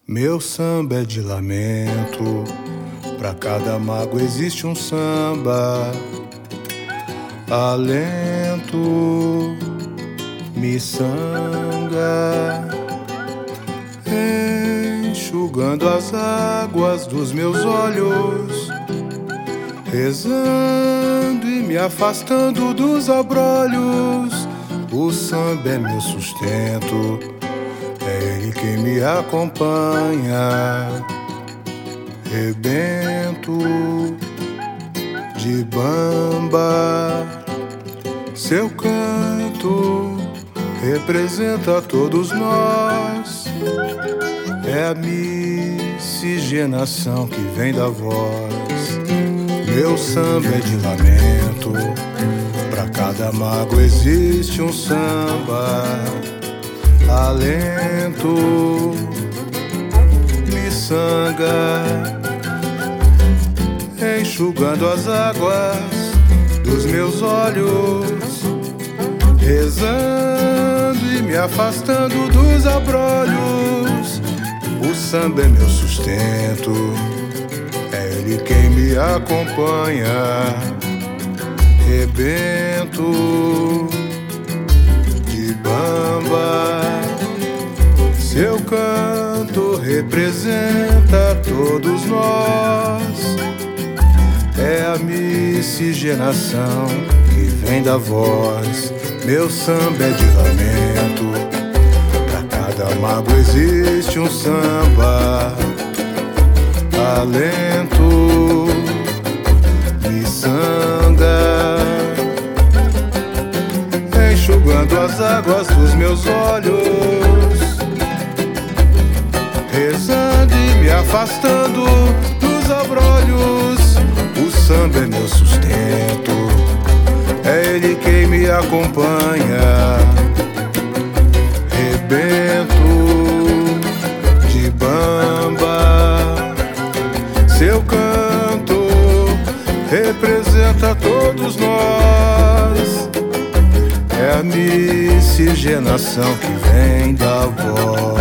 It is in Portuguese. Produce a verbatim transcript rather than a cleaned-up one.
Meu samba é de lamento, pra cada mágoa existe um samba. Alento, miçanga, enxugando as águas dos meus olhos, rezando e me afastando dos abrolhos. O samba é meu sustento, é ele quem me acompanha. Rebento de bamba, seu canto representa todos nós. É a miscigenação que vem da voz. Meu samba é de lamento, pra cada mágoa existe um samba. Alento, miçanga, enxugando as águas dos meus olhos, rezando e me afastando dos abrolhos. O samba é meu sustento, é ele quem me acompanha. Rebento de bamba, seu canto representa todos nós. É a miscigenação que vem da voz. Meu samba é de lamento, pra cada mágoa existe um samba. Alento, miçanga, enxugando as águas dos meus olhos, rezando e me afastando dos abrolhos. O samba é meu sustento, é ele quem me acompanha. Rebento de bamba, seu canto representa todos nós. É a miscigenação que vem da voz.